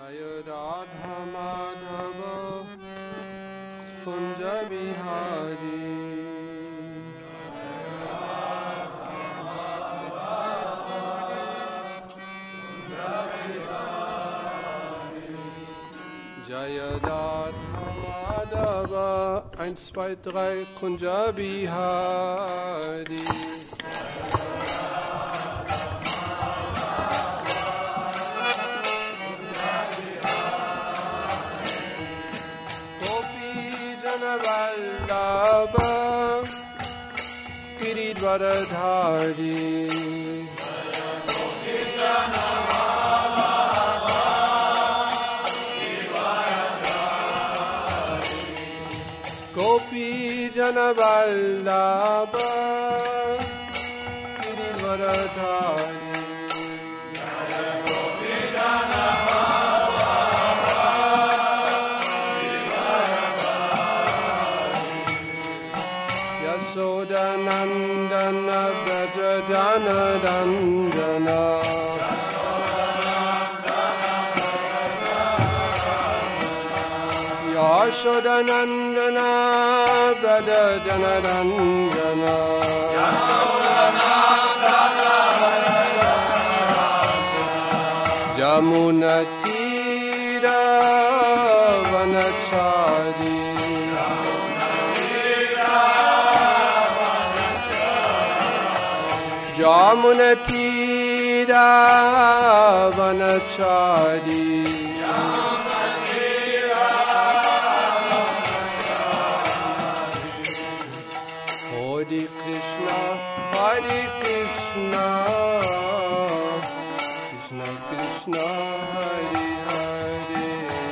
Jai Radha Madhav Kunj Bihari Jai Radha Madhav 1, 2, 3 Kunj Bihari Vallabh Girivardhari Gopi Jan Vallabh Girivardhari यशोदनन्दन Vraj जनरञ्जन यशोदनन्दन Vraj जनरञ्जन यमुनतीर वनचारी यमुनतीरा वनचारी Hare Krishna Krishna Krishna Hare Hare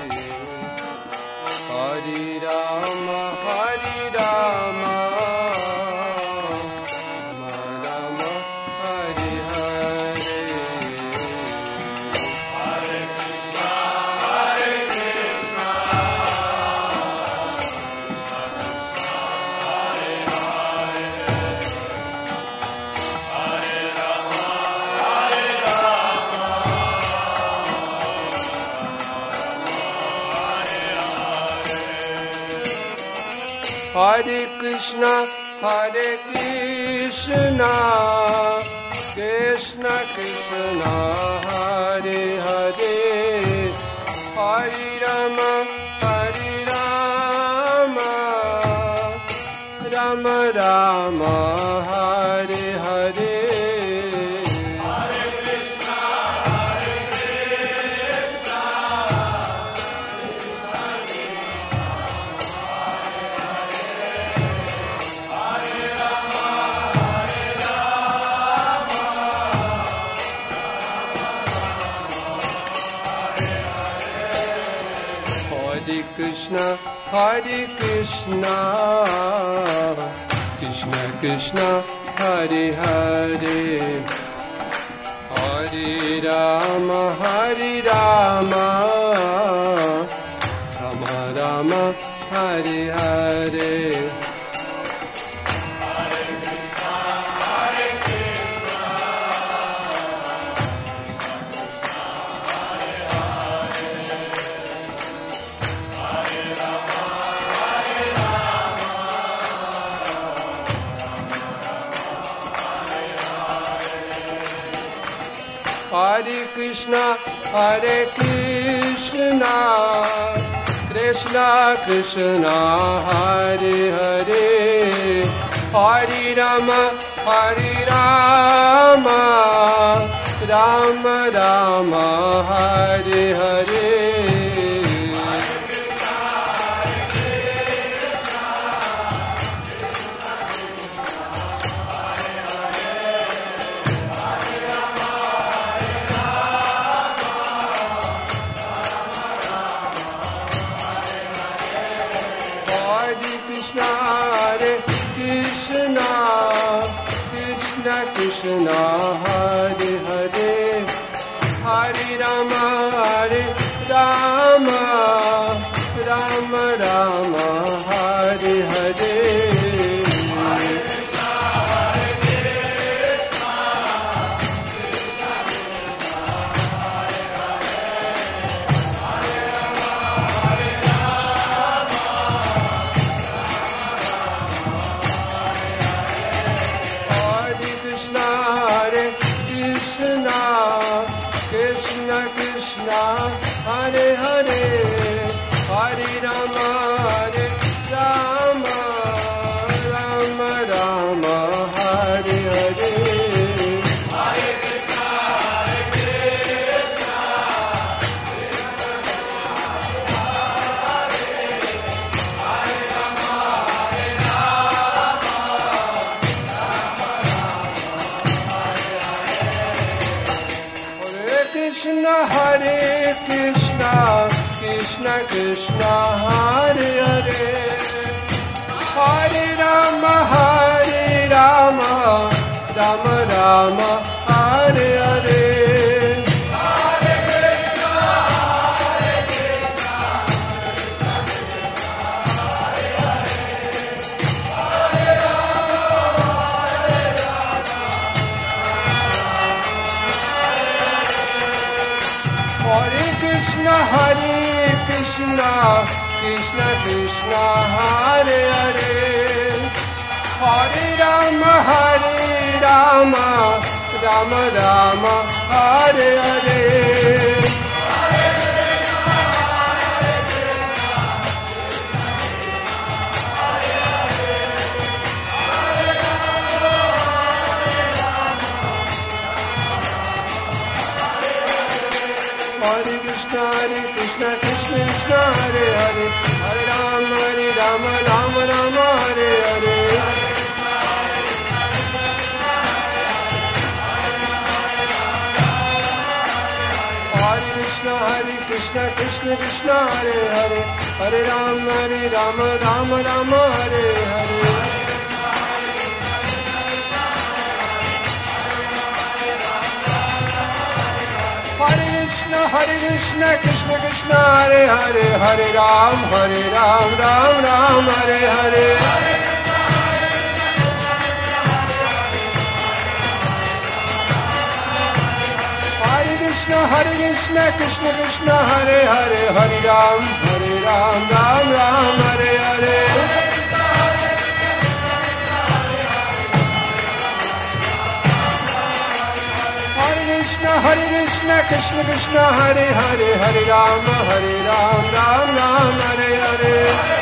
Hare Ram Hare Krishna, Krishna Krishna, Hare Hare, Hare Rama, Rama Rama, Hare Hare. Krishna, Hare Krishna, Krishna Krishna, Hare Hare, Hare Rama, Rama Rama, Hare Hare. Hare Krishna, Krishna Krishna, Hare Hare, Hare Rama, Rama Rama, Hare Hare. Krishna, Hare Hare, Hare Rama, Rama Rama, Hare Hare. Krishna, Hare Hare, Hare Rama, Hare Rama, Rama Rama, Hare Hare. Krishna, Hare Krishna, Krishna Krishna, Hare Hare, Hare Rama, Hare Rama, Rama Rama, Hare Hare. Hare Krishna, Hare Krishna, Krishna Krishna, Hare Hare, Hare Rama, Hare Rama. Hare Krishna, Krishna Krishna, Hare Hare, Hare Rama, Rama Rama, Hare Hare. Hare Krishna, Krishna Krishna, Hare Hare, Hare Rama, Rama Rama, Hare Hare. Hare Krishna, Krishna Krishna, Hare Hare, Hare Rama, Rama Rama, Hare Hare. Hare Krishna, Krishna Krishna, Hare Hare, Hare Ram, Ram Ram, Hare Hare. Hare Krishna, Krishna Krishna, Hare Hare, Hare Ram, Ram Ram, Hare Hare. Hare Krishna, Krishna Krishna, Hare Hare, Hare Rama, Ram Ram, Hare Hare.